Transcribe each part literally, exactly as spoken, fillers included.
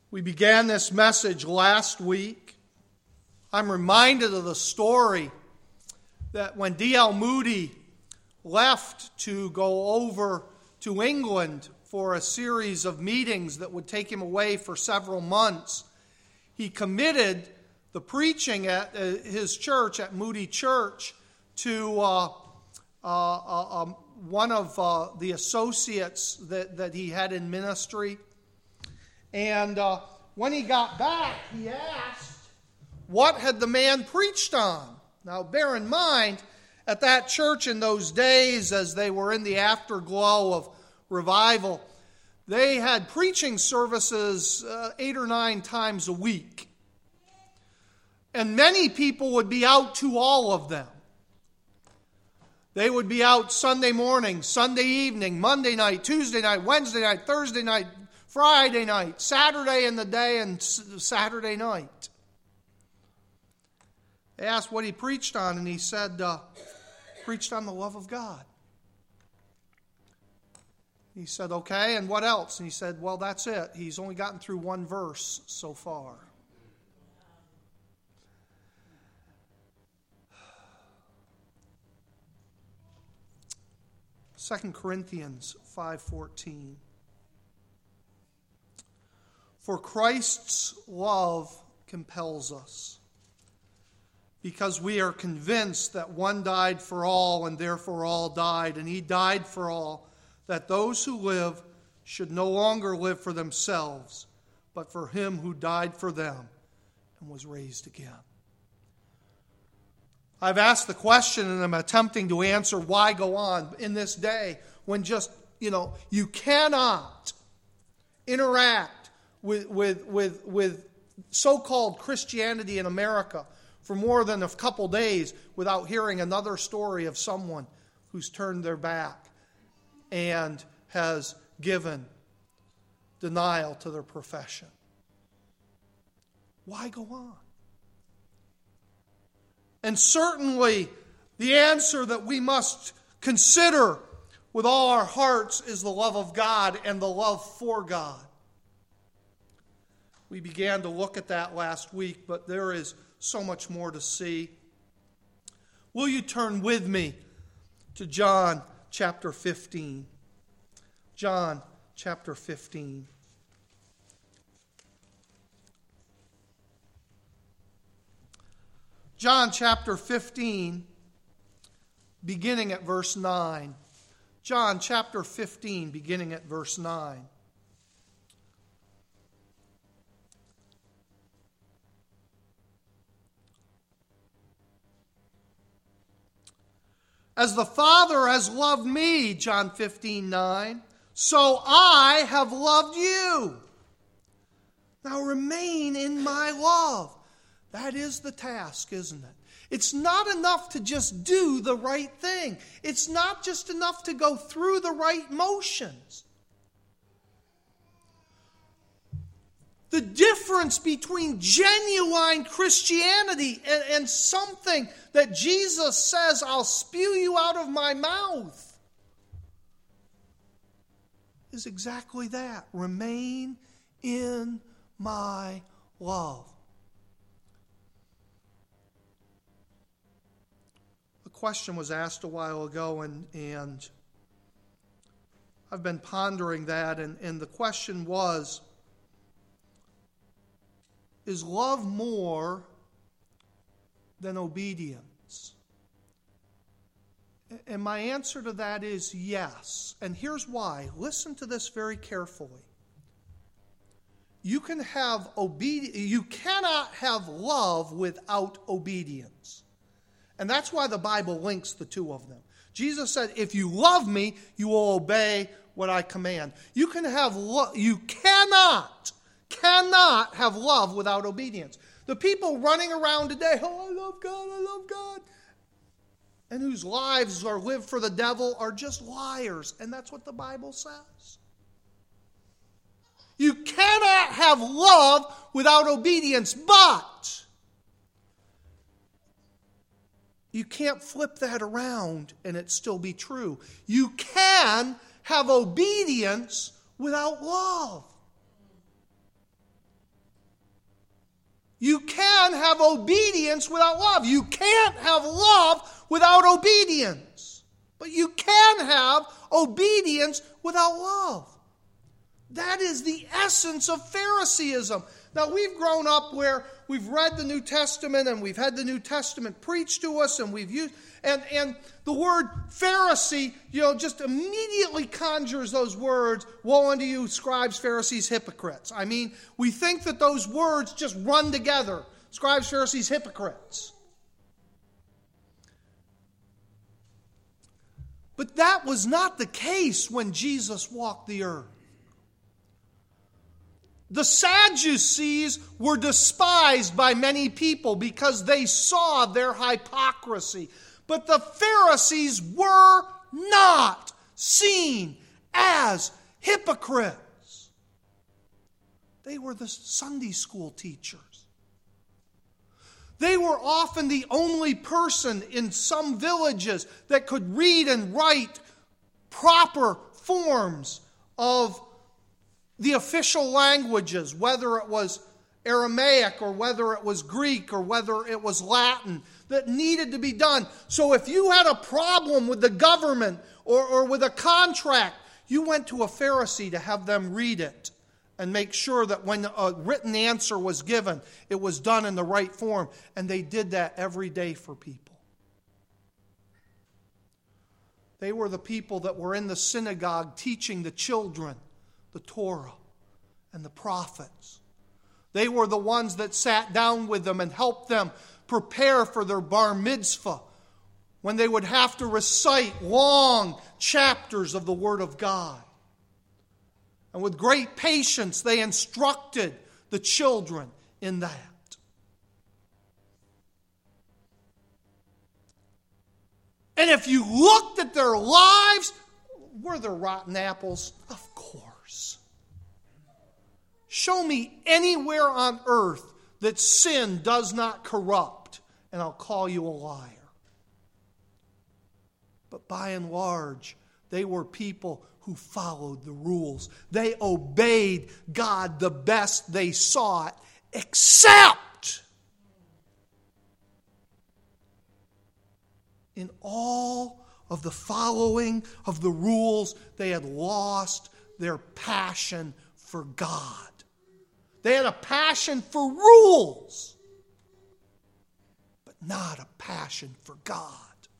We began this message last week. I'm reminded of the story that when D L Moody left to go over to England for a series of meetings that would take him away for several months, he committed the preaching at uh, his church, at Moody Church, to uh, uh, uh, um, one of uh, the associates that, that he had in ministry. And uh, when he got back, he asked, what had the man preached on? Now, bear in mind, at that church in those days, as they were in the afterglow of revival, they had preaching services uh, eight or nine times a week. And many people would be out to all of them. They would be out Sunday morning, Sunday evening, Monday night, Tuesday night, Wednesday night, Thursday night, Friday night, Saturday in the day, and Saturday night. They asked what he preached on, and he said, uh, preached on the love of God. He said, okay, and what else? And he said, well, that's it. He's only gotten through one verse so far. Second Corinthians five fourteen. For Christ's love compels us, because we are convinced that one died for all, and therefore all died, and he died for all, that those who live should no longer live for themselves, but for him who died for them and was raised again. I've asked the question, and I'm attempting to answer why go on in this day when just, you know, you cannot interact with, with, with, with so-called Christianity in America for more than a couple days without hearing another story of someone who's turned their back and has given denial to their profession. Why go on? And certainly the answer that we must consider with all our hearts is the love of God and the love for God. We began to look at that last week, but there is so much more to see. Will you turn with me to John chapter fifteen? John chapter fifteen. John chapter fifteen, beginning at verse nine. John chapter fifteen, beginning at verse nine. As the Father has loved me, John fifteen nine, so I have loved you. Now remain in my love. That is the task, isn't it? It's not enough to just do the right thing. It's not just enough to go through the right motions. The difference between genuine Christianity and, and something that Jesus says, I'll spew you out of my mouth, is exactly that. Remain in my love. A question was asked a while ago, and, and I've been pondering that, and, and the question was, is love more than obedience? And my answer to that is yes. And here's why. Listen to this very carefully. You can have obedience. You cannot have love without obedience. And that's why the Bible links the two of them. Jesus said, if you love me, you will obey what I command. You can have lo- you cannot Cannot have love without obedience. The people running around today, oh, I love God, I love God, and whose lives are lived for the devil are just liars. And that's what the Bible says. You cannot have love without obedience, but you can't flip that around and it still be true. You can have obedience without love. have obedience without love. You can't have love without obedience. But you can have obedience without love. That is the essence of Phariseeism. Now, we've grown up where we've read the New Testament and we've had the New Testament preached to us and we've used, and, and the word Pharisee, you know, just immediately conjures those words, woe unto you, scribes, Pharisees, hypocrites. I mean, we think that those words just run together. Scribes, Pharisees, hypocrites. But that was not the case when Jesus walked the earth. The Sadducees were despised by many people because they saw their hypocrisy. But the Pharisees were not seen as hypocrites. They were the Sunday school teachers. They were often the only person in some villages that could read and write proper forms of the official languages, whether it was Aramaic or whether it was Greek or whether it was Latin, that needed to be done. So if you had a problem with the government or, or with a contract, you went to a Pharisee to have them read it and make sure that when a written answer was given, it was done in the right form. And they did that every day for people. They were the people that were in the synagogue teaching the children the Torah and the prophets. They were the ones that sat down with them and helped them prepare for their bar mitzvah, when they would have to recite long chapters of the Word of God. And with great patience, they instructed the children in that. And if you looked at their lives, were there rotten apples? Of course. Show me anywhere on earth that sin does not corrupt, and I'll call you a liar. But by and large, they were people who followed the rules. They obeyed God the best they saw it, except in all of the following of the rules, they had lost their passion for God. They had a passion for rules, but not a passion for God.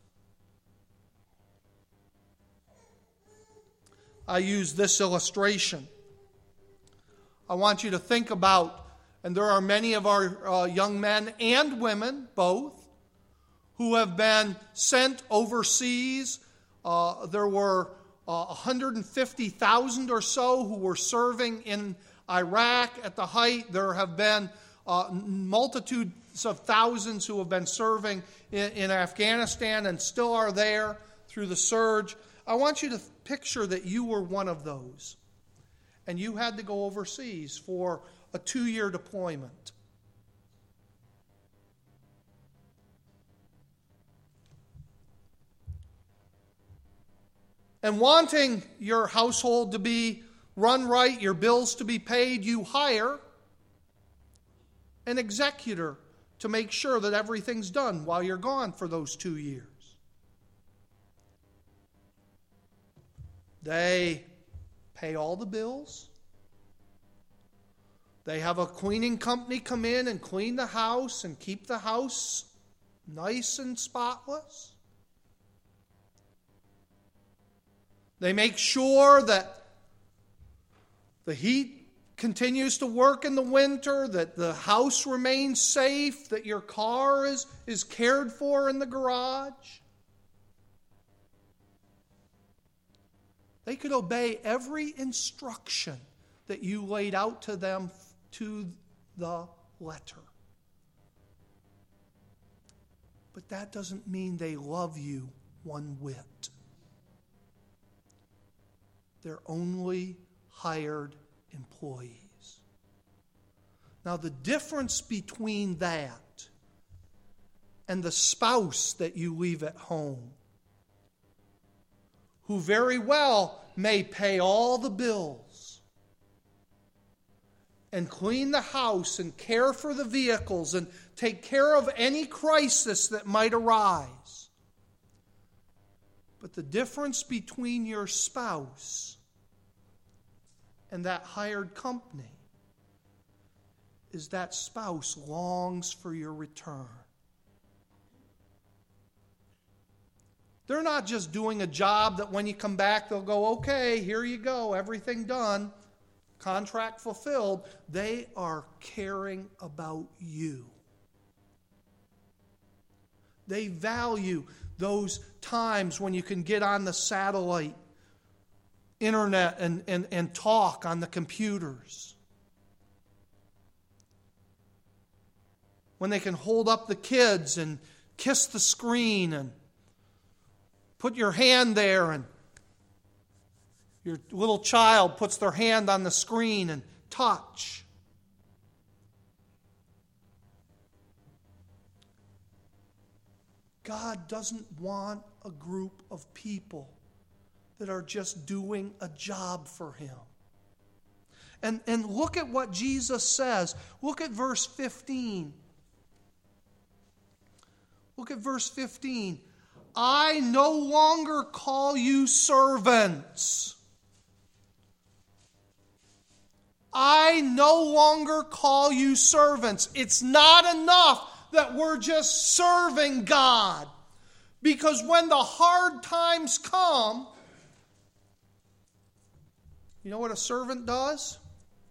I use this illustration. I want you to think about, and there are many of our uh, young men and women, both, who have been sent overseas. Uh, there were uh, one hundred fifty thousand or so who were serving in Iraq at the height. There have been uh, multitudes of thousands who have been serving in, in Afghanistan and still are there through the surge. I want you to picture that you were one of those, and you had to go overseas for a two-year deployment. And wanting your household to be run right, your bills to be paid, you hire an executor to make sure that everything's done while you're gone for those two years. They pay all the bills. They have a cleaning company come in and clean the house and keep the house nice and spotless. They make sure that the heat continues to work in the winter, that the house remains safe, that your car is, is cared for in the garage. They could obey every instruction that you laid out to them to the letter. But that doesn't mean they love you one whit. They're only hired employees. Now, the difference between that and the spouse that you leave at home, who very well may pay all the bills and clean the house and care for the vehicles and take care of any crisis that might arise. But the difference between your spouse and that hired company is that spouse longs for your return. They're not just doing a job that when you come back they'll go, okay, here you go, everything done, contract fulfilled. They are caring about you. They value those times when you can get on the satellite internet and, and, and talk on the computers. When they can hold up the kids and kiss the screen and put your hand there and your little child puts their hand on the screen and touch. God doesn't want a group of people that are just doing a job for Him. And, and look at what Jesus says. Look at verse fifteen. Look at verse fifteen. I no longer call you servants. I no longer call you servants. It's not enough that we're just serving God. Because when the hard times come, you know what a servant does?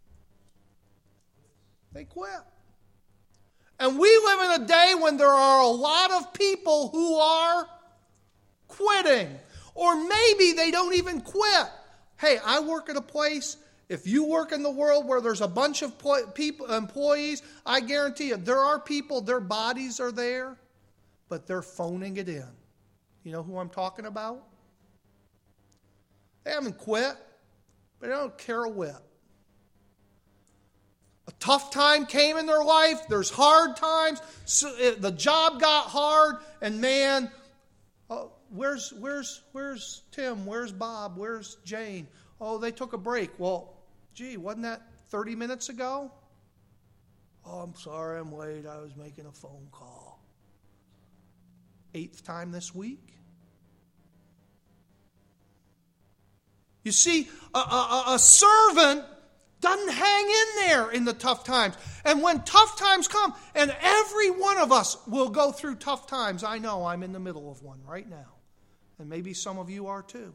They quit. And we live in a day when there are a lot of people who are quitting. Or maybe they don't even quit. Hey, I work at a place. If you work in the world where there's a bunch of people, employees, I guarantee you, there are people, their bodies are there, but they're phoning it in. You know who I'm talking about? They haven't quit, but they don't care a whit. A tough time came in their life. There's hard times. So it, the job got hard, and man, oh, where's where's where's Tim? Where's Bob? Where's Jane? Oh, they took a break. Well, gee, wasn't that thirty minutes ago? Oh, I'm sorry, I'm late. I was making a phone call. Eighth time this week? You see, a, a, a servant doesn't hang in there in the tough times. And when tough times come, and every one of us will go through tough times. I know I'm in the middle of one right now. And maybe some of you are too.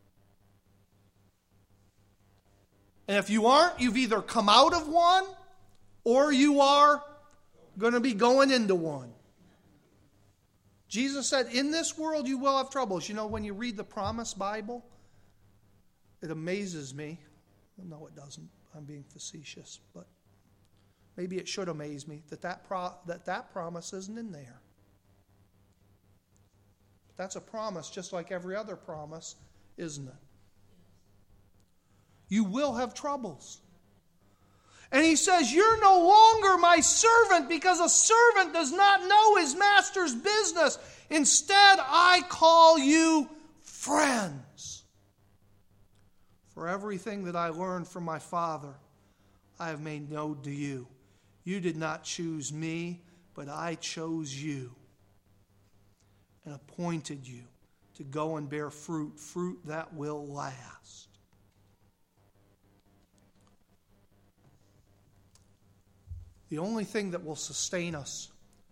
And if you aren't, you've either come out of one or you are going to be going into one. Jesus said, in this world you will have troubles. You know, when you read the Promise Bible, it amazes me. No, it doesn't. I'm being facetious, but maybe it should amaze me that that, pro- that, that promise isn't in there. That's a promise just like every other promise, isn't it? You will have troubles. And he says, you're no longer my servant because a servant does not know his master's business. Instead, I call you friends. For everything that I learned from my Father, I have made known to you. You did not choose me, but I chose you and appointed you to go and bear fruit, fruit that will last. The only thing that will sustain us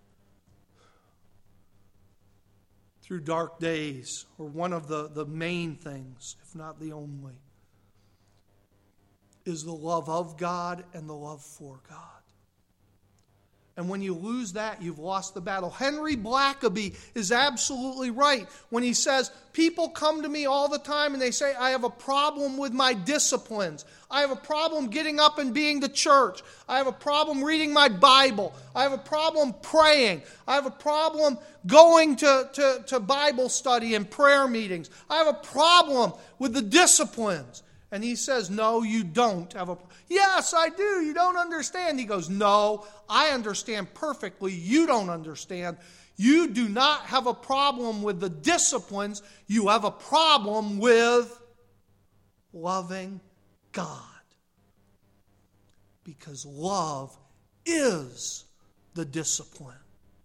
through dark days, or one of the, the main things, if not the only, is the love of God and the love for God. And when you lose that, you've lost the battle. Henry Blackaby is absolutely right when he says, people come to me all the time and they say, I have a problem with my disciplines. I have a problem getting up and being to church. I have a problem reading my Bible. I have a problem praying. I have a problem going to, to, to Bible study and prayer meetings. I have a problem with the disciplines. And he says, no, you don't have a problem. Yes, I do. You don't understand. He goes, no, I understand perfectly. You don't understand. You do not have a problem with the disciplines. You have a problem with loving God. Because love is the discipline.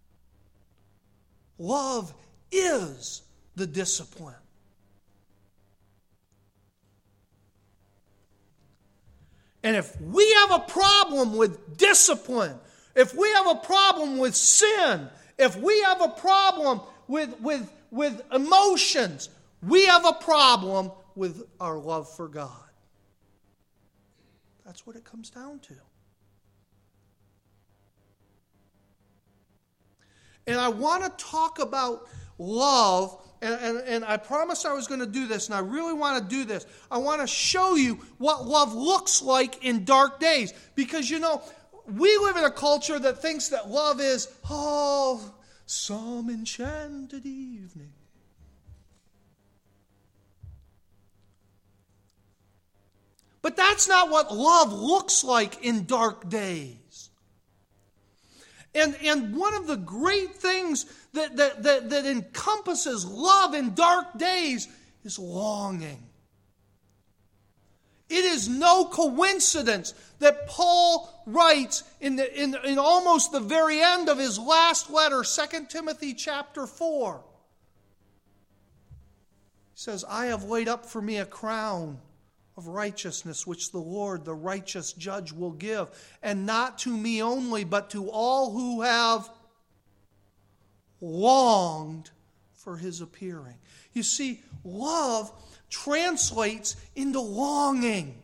Love is the discipline. And if we have a problem with discipline, if we have a problem with sin, if we have a problem with, with, with emotions, we have a problem with our love for God. That's what it comes down to. And I want to talk about love, and, and, and I promised I was going to do this, and I really want to do this. I want to show you what love looks like in dark days. Because, you know, we live in a culture that thinks that love is, oh, some enchanted evening. But that's not what love looks like in dark days. And, and one of the great things that, that, that, that encompasses love in dark days is longing. It is no coincidence that Paul writes in, the, in, in almost the very end of his last letter, Second Timothy chapter four. He says, I have laid up for me a crown of righteousness, which the Lord, the righteous judge, will give, and not to me only, but to all who have longed for his appearing. You see, love translates into longing.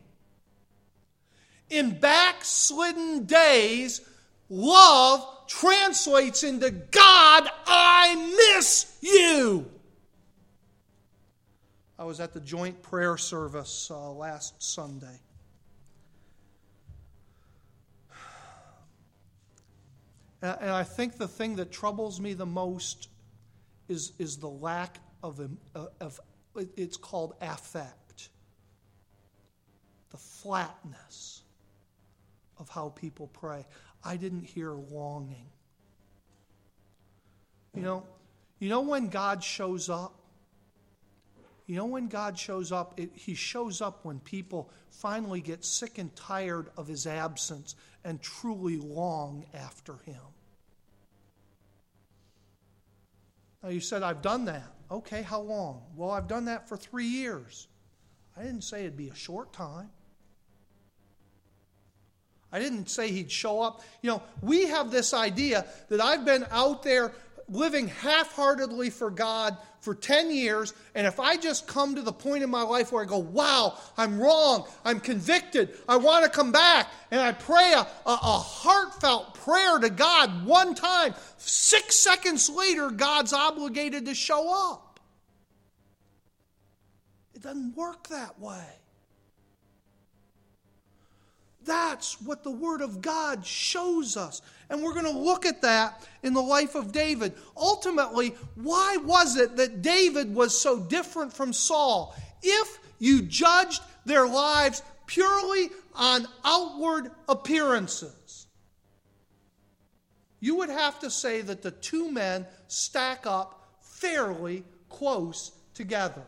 In backslidden days, love translates into, God, I miss you. I was at the joint prayer service uh, last Sunday. And, and I think the thing that troubles me the most is, is the lack of, uh, of, it's called affect. The flatness of how people pray. I didn't hear longing. You know, you know when God shows up? You know when God shows up, it, he shows up when people finally get sick and tired of his absence and truly long after him. Now you said, I've done that. Okay, how long? Well, I've done that for three years. I didn't say it'd be a short time. I didn't say he'd show up. You know, we have this idea that I've been out there living half-heartedly for God for ten years, and if I just come to the point in my life where I go, wow, I'm wrong, I'm convicted, I want to come back, and I pray a, a, a heartfelt prayer to God one time, six seconds later, God's obligated to show up. It doesn't work that way. That's what the Word of God shows us. And we're going to look at that in the life of David. Ultimately, why was it that David was so different from Saul? If you judged their lives purely on outward appearances, you would have to say that the two men stack up fairly close together.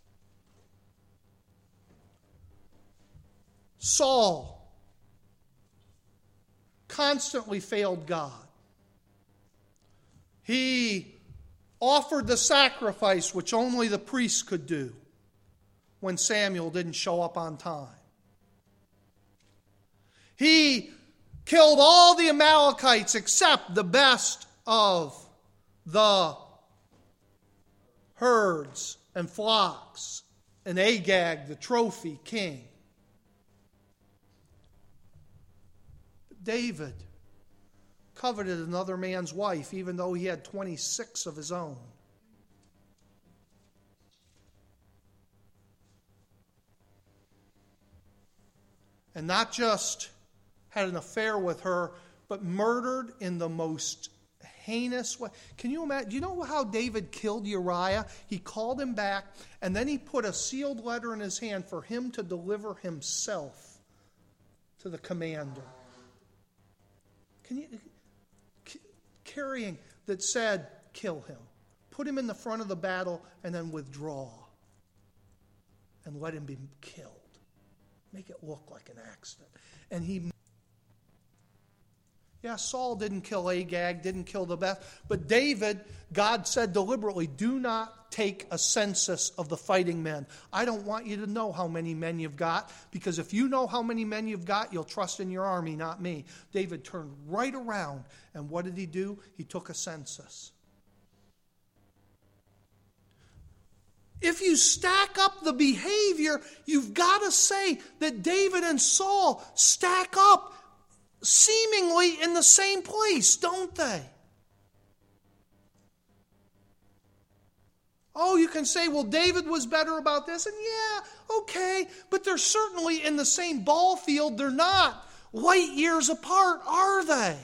Saul constantly failed God. He offered the sacrifice which only the priests could do when Samuel didn't show up on time. He killed all the Amalekites except the best of the herds and flocks, and Agag, the trophy king. David coveted another man's wife, even though he had twenty-six of his own. And not just had an affair with her, but murdered in the most heinous way. Can you imagine? Do you know how David killed Uriah? He called him back, and then he put a sealed letter in his hand for him to deliver himself to the commander. Can you, carrying that said, kill him. Put him in the front of the battle and then withdraw. And let him be killed. Make it look like an accident. And he, Yeah, Saul didn't kill Agag, didn't kill the best. But David, God said deliberately, do not take a census of the fighting men. I don't want you to know how many men you've got, because if you know how many men you've got, you'll trust in your army, not me. David turned right around, and what did he do? He took a census. If you stack up the behavior, you've got to say that David and Saul stack up seemingly in the same place, don't they? Oh, you can say, well, David was better about this, and yeah, okay, but they're certainly in the same ball field. They're not light years apart, are they?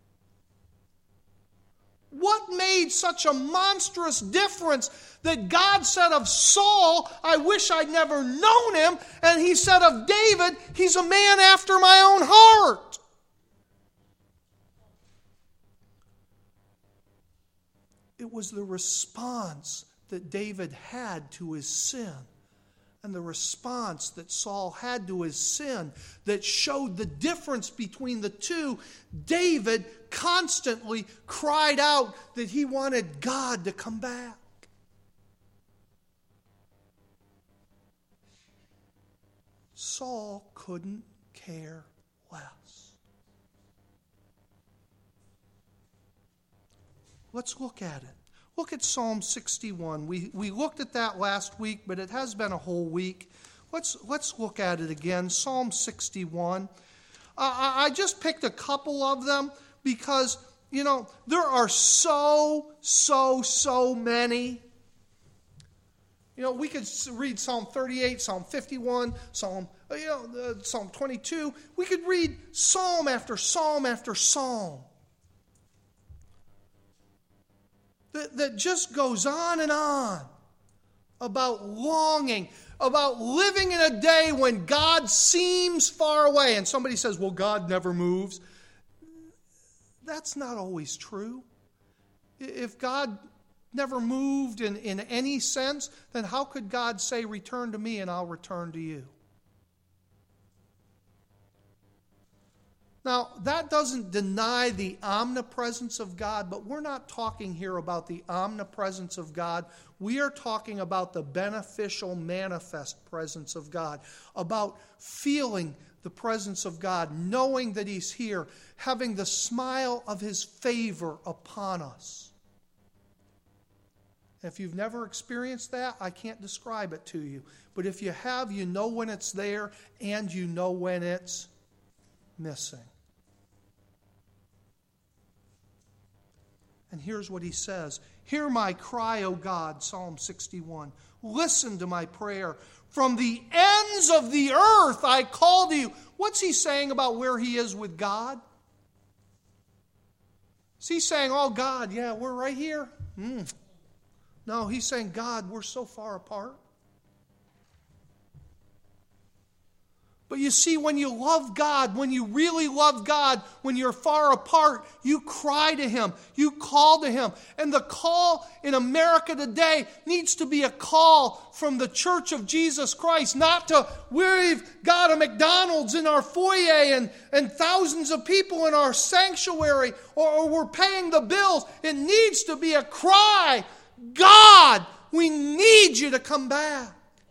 What made such a monstrous difference that God said of Saul, I wish I'd never known him, and he said of David, he's a man after my own heart? It was the response that David had to his sin and the response that Saul had to his sin that showed the difference between the two. David constantly cried out that he wanted God to come back. Saul couldn't care less. Let's look at it. Look at Psalm sixty-one. We we looked at that last week, but it has been a whole week. Let's let's look at it again. Psalm sixty-one. Uh, I, I just picked a couple of them because, you know, there are so, so, so many. You know, we could read Psalm thirty-eight, Psalm fifty-one, Psalm, you know, uh, Psalm twenty-two. We could read psalm after psalm after psalm. That, that just goes on and on about longing, about living in a day when God seems far away. And somebody says, well, God never moves. That's not always true. If God never moved in, in any sense, then how could God say, return to me and I'll return to you? Now, that doesn't deny the omnipresence of God, but we're not talking here about the omnipresence of God. We are talking about the beneficial, manifest presence of God, about feeling the presence of God, knowing that He's here, having the smile of His favor upon us. If you've never experienced that, I can't describe it to you. But if you have, you know when it's there and you know when it's missing. And here's what he says. Hear my cry, O God, Psalm sixty-one. Listen to my prayer. From the ends of the earth I call to you. What's he saying about where he is with God? Is he saying, oh God, yeah, we're right here? Mm. No, he's saying, God, we're so far apart. But you see, when you love God, when you really love God, when you're far apart, you cry to Him. You call to Him. And the call in America today needs to be a call from the Church of Jesus Christ, not to, we've got a McDonald's in our foyer and, and thousands of people in our sanctuary, or, or we're paying the bills. It needs to be a cry, God, we need you to come back.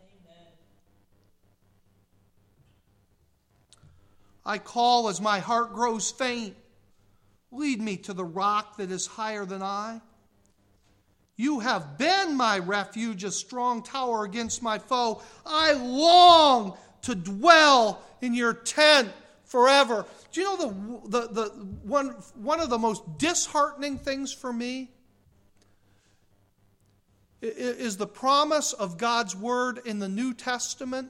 I call as my heart grows faint. Lead me to the rock that is higher than I. You have been my refuge, a strong tower against my foe. I long to dwell in your tent forever. Do you know the, the, the one, one of the most disheartening things for me is the promise of God's word in the New Testament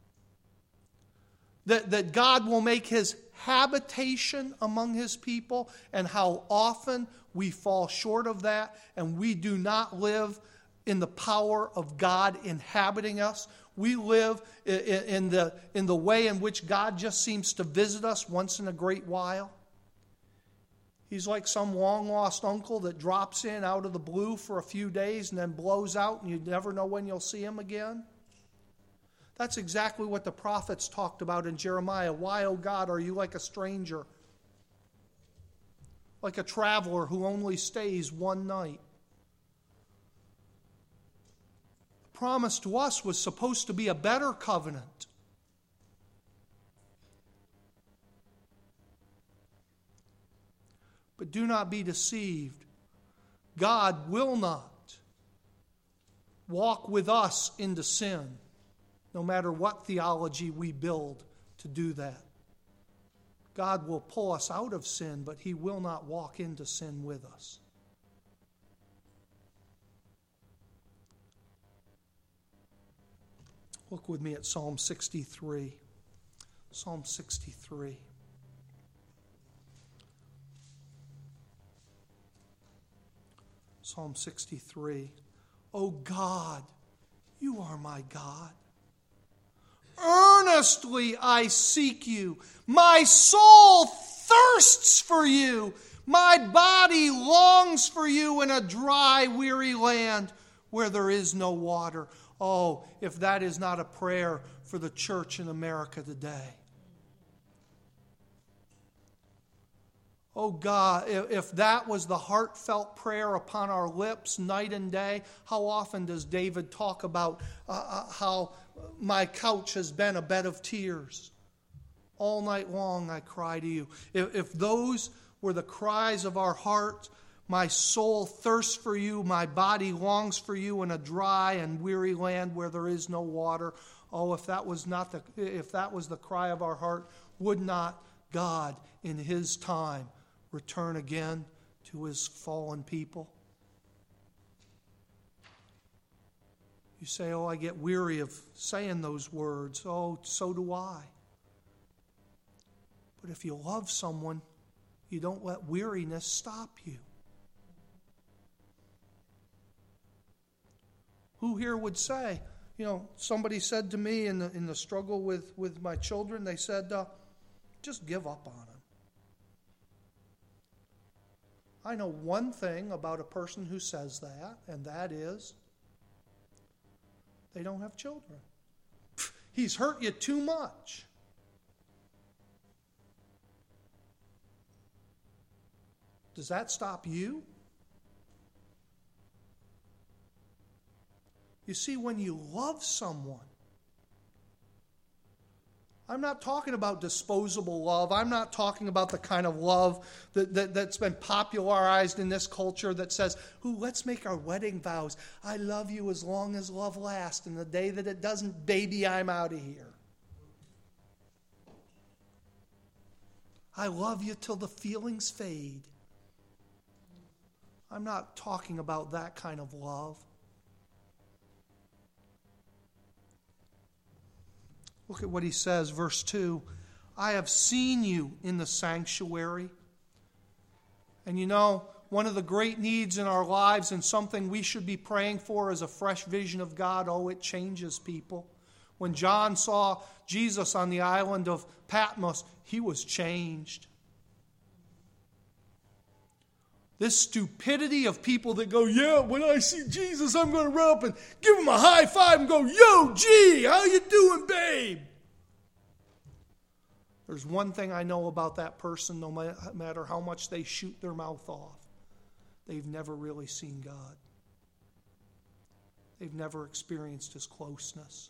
That, that God will make His habitation among His people, and how often we fall short of that, and we do not live in the power of God inhabiting us. We live in, in, the, in the way in which God just seems to visit us once in a great while. He's like some long-lost uncle that drops in out of the blue for a few days and then blows out, and you never know when you'll see him again. That's exactly what the prophets talked about in Jeremiah. Why, O God, are you like a stranger? like a traveler who only stays one night. The promise to us was supposed to be a better covenant. But do not be deceived. God will not walk with us into sin, no matter what theology we build to do that. God will pull us out of sin, but He will not walk into sin with us. Look with me at Psalm sixty-three. Psalm sixty-three. Psalm sixty-three. O God, you are my God. Earnestly I seek you. My soul thirsts for you. My body longs for you in a dry, weary land where there is no water. Oh, if that is not a prayer for the church in America today. Oh God, if that was the heartfelt prayer upon our lips night and day, how often does David talk about uh, how my couch has been a bed of tears? All night long I cry to you. If, if those were the cries of our heart, my soul thirsts for you, my body longs for you in a dry and weary land where there is no water. Oh, if that was not the if that was the cry of our heart, would not God in His time return again to His fallen people? You say, oh, I get weary of saying those words. Oh, so do I. But if you love someone, you don't let weariness stop you. Who here would say, you know, somebody said to me in the, in the struggle with, with my children, they said, uh, just give up on them. I know one thing about a person who says that, and that is they don't have children. He's hurt you too much. Does that stop you? You see, when you love someone, I'm not talking about disposable love. I'm not talking about the kind of love that, that, that's been popularized in this culture that says, ooh, let's make our wedding vows. I love you as long as love lasts, and the day that it doesn't, baby, I'm out of here. I love you till the feelings fade. I'm not talking about that kind of love. Look at what he says, verse two. I have seen you in the sanctuary. And you know, one of the great needs in our lives and something we should be praying for is a fresh vision of God. Oh, it changes people. When John saw Jesus on the island of Patmos, he was changed. This stupidity of people that go, yeah, when I see Jesus, I'm going to run up and give him a high five and go, yo, G, how you doing, babe? There's one thing I know about that person, no matter how much they shoot their mouth off. They've never really seen God. They've never experienced His closeness.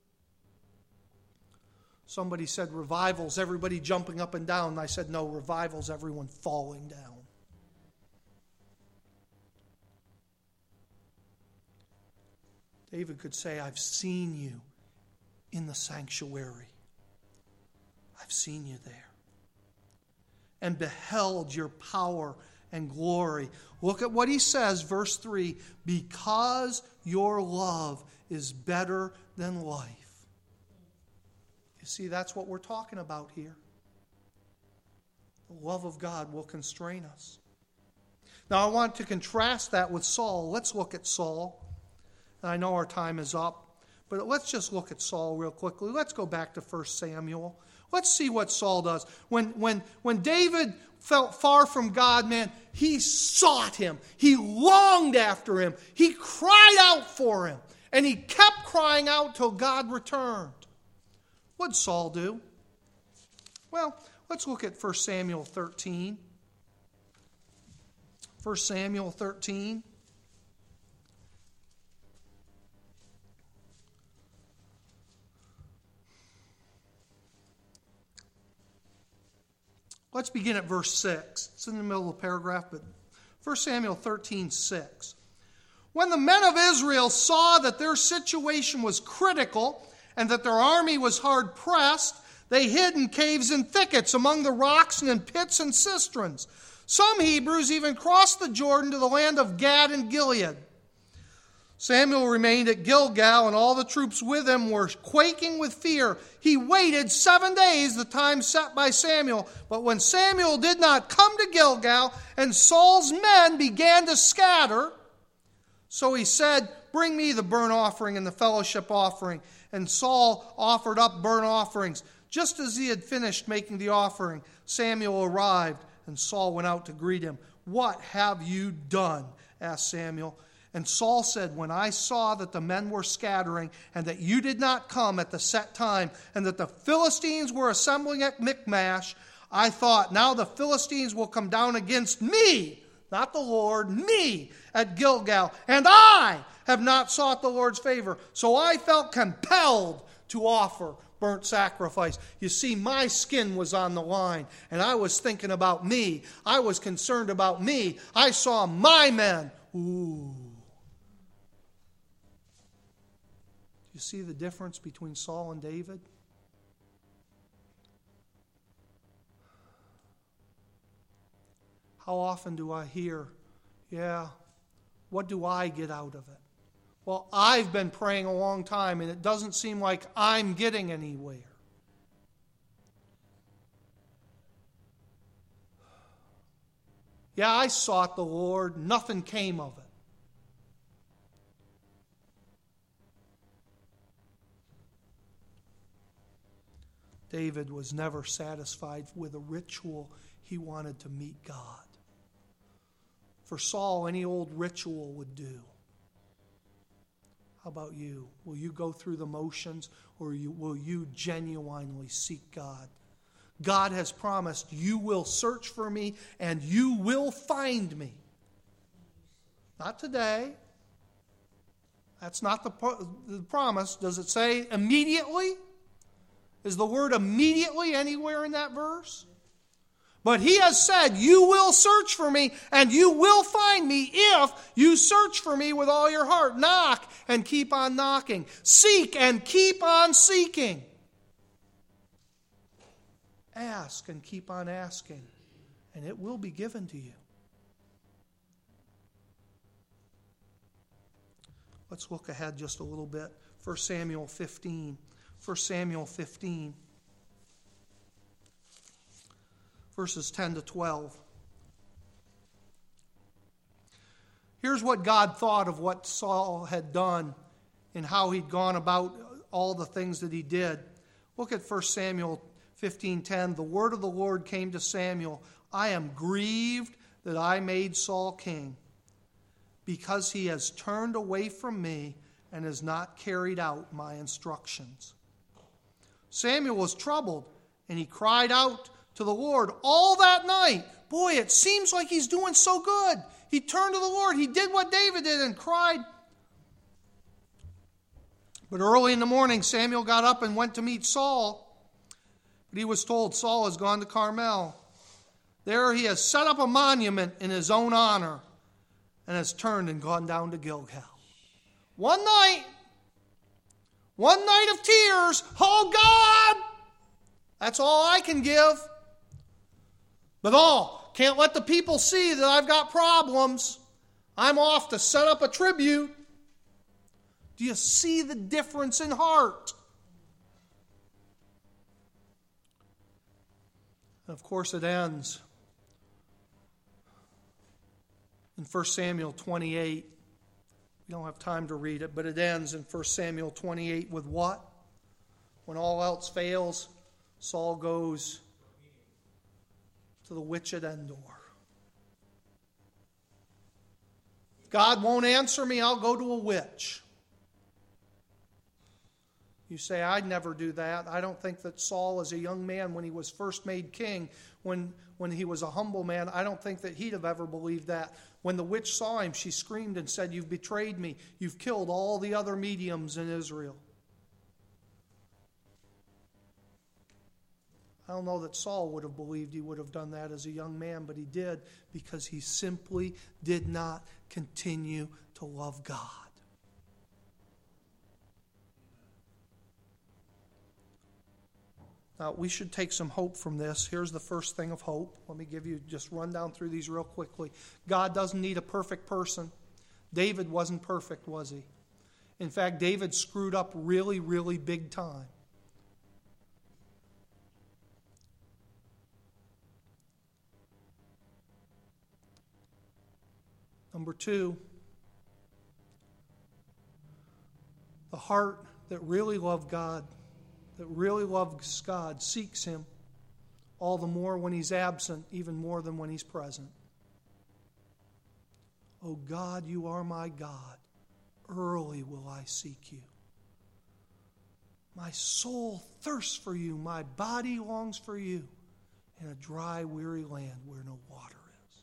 Somebody said revival's everybody jumping up and down. And I said, no, revival's everyone falling down. David could say, I've seen you in the sanctuary. I've seen you there. And beheld your power and glory. Look at what he says, verse three. Because your love is better than life. You see, that's what we're talking about here. The love of God will constrain us. Now, I want to contrast that with Saul. Let's look at Saul. And I know our time is up, but let's just look at Saul real quickly. Let's go back to First Samuel. Let's see what Saul does. When, when, when David felt far from God, man, he sought him. He longed after him. He cried out for him. And he kept crying out till God returned. What did Saul do? Well, let's look at First Samuel thirteen. First Samuel thirteen. Let's begin at verse six. It's in the middle of the paragraph, but First Samuel thirteen, six. When the men of Israel saw that their situation was critical and that their army was hard pressed, they hid in caves and thickets among the rocks and in pits and cisterns. Some Hebrews even crossed the Jordan to the land of Gad and Gilead. Samuel remained at Gilgal, and all the troops with him were quaking with fear. He waited seven days, the time set by Samuel. But when Samuel did not come to Gilgal, and Saul's men began to scatter, so he said, "Bring me the burnt offering and the fellowship offering." And Saul offered up burnt offerings. Just as he had finished making the offering, Samuel arrived, and Saul went out to greet him. "What have you done?" asked Samuel. And Saul said, "When I saw that the men were scattering, and that you did not come at the set time, and that the Philistines were assembling at Michmash, I thought, now the Philistines will come down against me, not the Lord, me, at Gilgal. And I have not sought the Lord's favor. So I felt compelled to offer burnt sacrifice." You see, my skin was on the line, and I was thinking about me. I was concerned about me. I saw my men. Ooh. You see the difference between Saul and David? How often do I hear, yeah, what do I get out of it? Well, I've been praying a long time, and it doesn't seem like I'm getting anywhere. Yeah, I sought the Lord. Nothing came of it. David was never satisfied with a ritual. He wanted to meet God. For Saul, any old ritual would do. How about you? Will you go through the motions, or you, will you genuinely seek God? God has promised, "You will search for me and you will find me." Not today. That's not the, the promise. Does it say immediately? Is the word immediately anywhere in that verse? But he has said, "You will search for me and you will find me if you search for me with all your heart. Knock and keep on knocking. Seek and keep on seeking. Ask and keep on asking, and it will be given to you." Let's look ahead just a little bit. First Samuel fifteen. First Samuel fifteen. Verses ten to twelve. Here's what God thought of what Saul had done and how he'd gone about all the things that he did. Look at First Samuel fifteen ten. "The word of the Lord came to Samuel. I am grieved that I made Saul king, because he has turned away from me and has not carried out my instructions." Samuel was troubled, and he cried out to the Lord all that night. Boy, it seems like he's doing so good. He turned to the Lord. He did what David did and cried. But early in the morning, Samuel got up and went to meet Saul. But he was told, "Saul has gone to Carmel. There he has set up a monument in his own honor and has turned and gone down to Gilgal." One night, one night of tears. Oh, God! That's all I can give. But oh, can't let the people see that I've got problems. I'm off to set up a tribute. Do you see the difference in heart? And of course, it ends in First Samuel twenty-eight. We don't have time to read it, but it ends in First Samuel twenty-eight with what? When all else fails, Saul goes to the witch at Endor. If God won't answer me, I'll go to a witch. You say, "I'd never do that." I don't think that Saul, as a young man, when he was first made king, when, when he was a humble man, I don't think that he'd have ever believed that. When the witch saw him, she screamed and said, "You've betrayed me. You've killed all the other mediums in Israel." I don't know that Saul would have believed he would have done that as a young man, but he did because he simply did not continue to love God. Now, we should take some hope from this. Here's the first thing of hope. Let me give you, just run down through these real quickly. God doesn't need a perfect person. David wasn't perfect, was he? In fact, David screwed up really, really big time. Number two, the heart that really loved God, that really loves God, seeks Him all the more when He's absent, even more than when He's present. Oh God, you are my God. Early will I seek you. My soul thirsts for you. My body longs for you in a dry, weary land where no water is.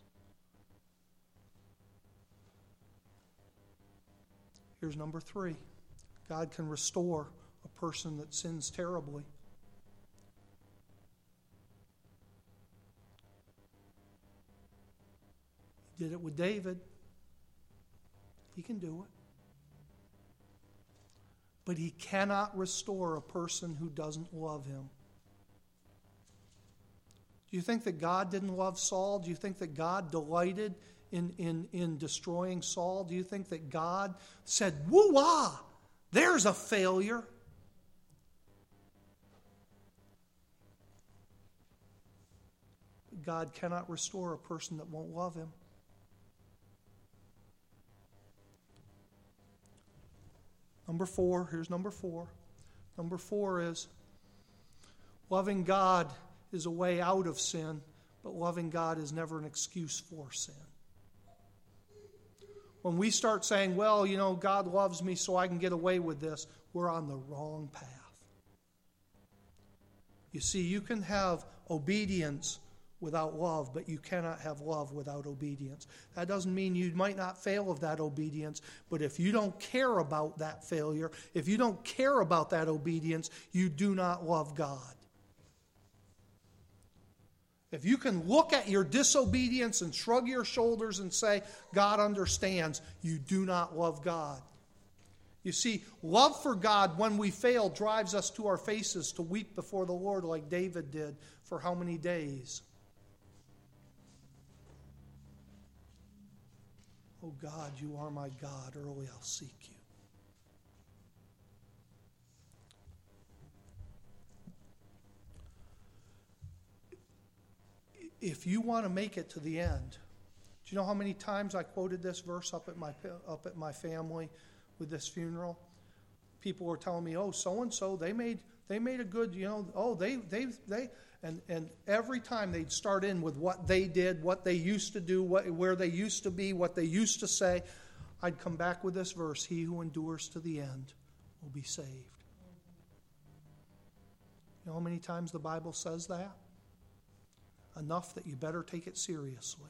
Here's number three. God can restore a person that sins terribly. He did it with David. He can do it. But he cannot restore a person who doesn't love him. Do you think that God didn't love Saul? Do you think that God delighted in, in, in destroying Saul? Do you think that God said, "Woo-ah, there's a failure"? God cannot restore a person that won't love him. Number four, here's number four. Number four is loving God is a way out of sin, but loving God is never an excuse for sin. When we start saying, well, you know, God loves me so I can get away with this, we're on the wrong path. You see, you can have obedience without love, but you cannot have love without obedience. That doesn't mean you might not fail of that obedience, but if you don't care about that failure, if you don't care about that obedience, you do not love God. If you can look at your disobedience and shrug your shoulders and say, God understands, you do not love God. You see, love for God when we fail drives us to our faces to weep before the Lord like David did for how many days? Oh God, you are my God. Early I'll seek you. If you want to make it to the end, do you know how many times I quoted this verse up at my up at my family with this funeral? People were telling me, "Oh, so and so, they made they made a good, you know, oh, they they they." And and every time they'd start in with what they did, what they used to do, what, where they used to be, what they used to say, I'd come back with this verse, "He who endures to the end will be saved." You know how many times the Bible says that? Enough that you better take it seriously.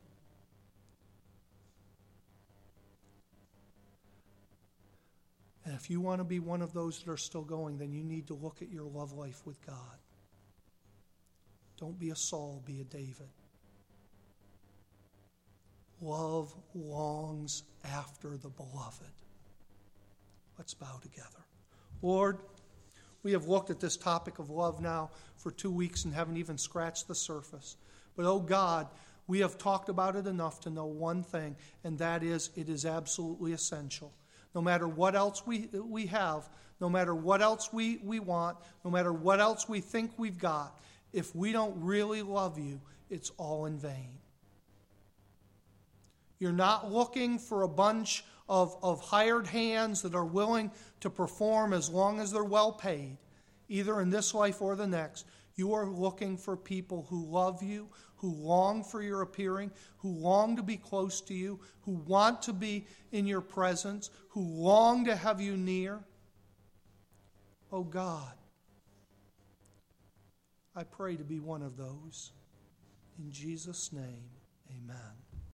And if you want to be one of those that are still going, then you need to look at your love life with God. Don't be a Saul, be a David. Love longs after the beloved. Let's bow together. Lord, we have looked at this topic of love now for two weeks and haven't even scratched the surface. But, oh God, we have talked about it enough to know one thing, and that is it is absolutely essential. No matter what else we, we have, no matter what else we, we want, no matter what else we think we've got, if we don't really love you, it's all in vain. You're not looking for a bunch of, of hired hands that are willing to perform as long as they're well paid, either in this life or the next. You are looking for people who love you, who long for your appearing, who long to be close to you, who want to be in your presence, who long to have you near. Oh God, I pray to be one of those. In Jesus' name, amen.